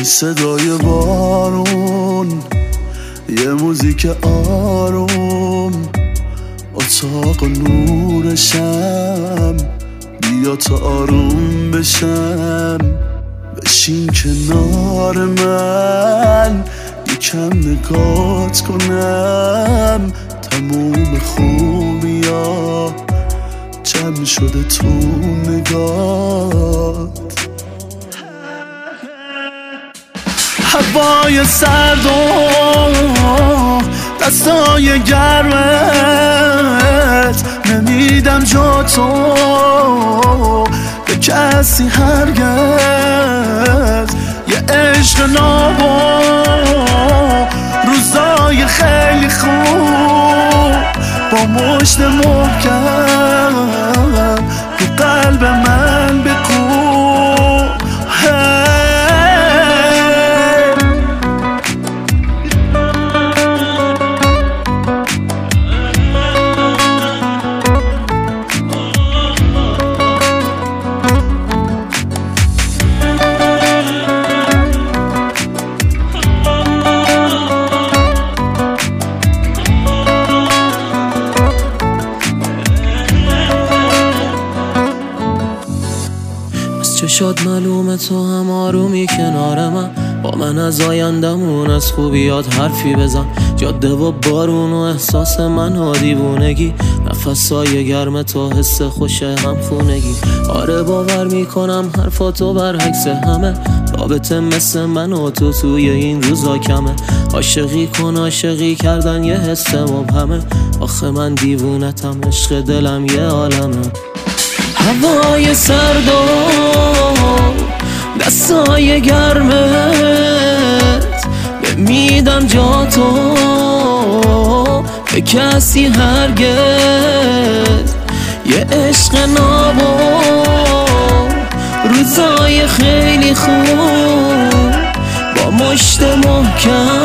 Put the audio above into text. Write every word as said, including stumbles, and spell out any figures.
صدای بارون، یه موزیک آروم، اتاق نورشم، بیا تا آروم بشم، بشین کنار من، یکم نگات کنم، تموم خوبیا جمع شده تو نگات. هوای سرد و دستای گرمت، نمیدم جا تو به کسی هرگز. یه عشق نابا روزای خیلی خوب، با مشت محکم تو قلب من بکوب. چشات معلومه تو هم آرومی کنار من، با من از آیندمون از خوبیات حرفی بزن. جاده و بارون و احساس من و دیوونگی، نفسای گرم تو حس خوش هم خونگی. آره باور میکنم حرفاتو برعکس همه، رابطه مثل من و تو توی این روزا کمه. عاشقی کن عاشقی کردن یه حس مبهمه، آخه من دیوونتم عشق دلم یه عالمه. هوای سرد و دستای گرمت، نمیدم جا تو به کسی هرگز. یه عشق نابا روزای خیلی خوب، با مشت محکم